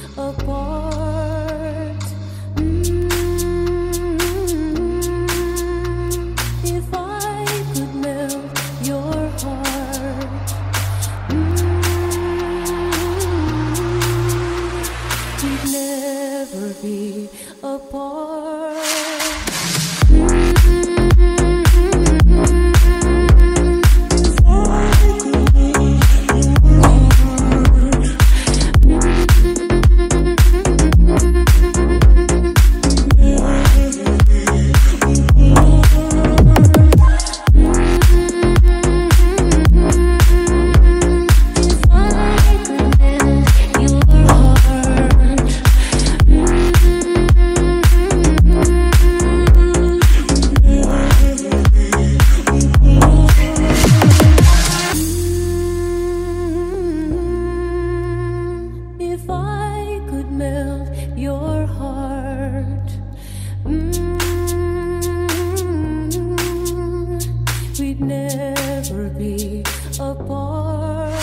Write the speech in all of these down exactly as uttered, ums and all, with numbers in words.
apart. Mm, if I could melt your heart, mm, we'd never be apart. If I could melt your heart, mm, we'd never be apart.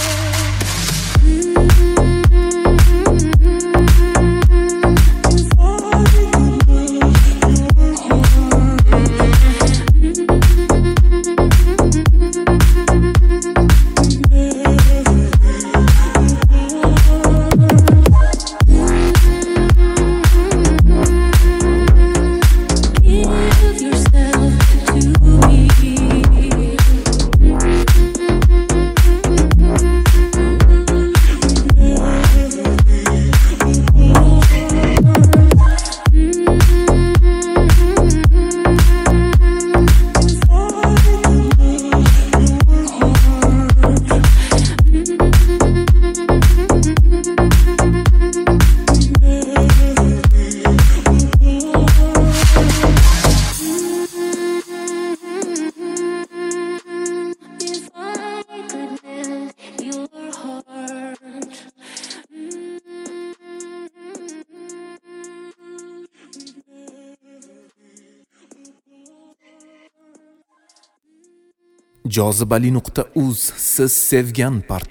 jozibali nuqta uz siz sevgan part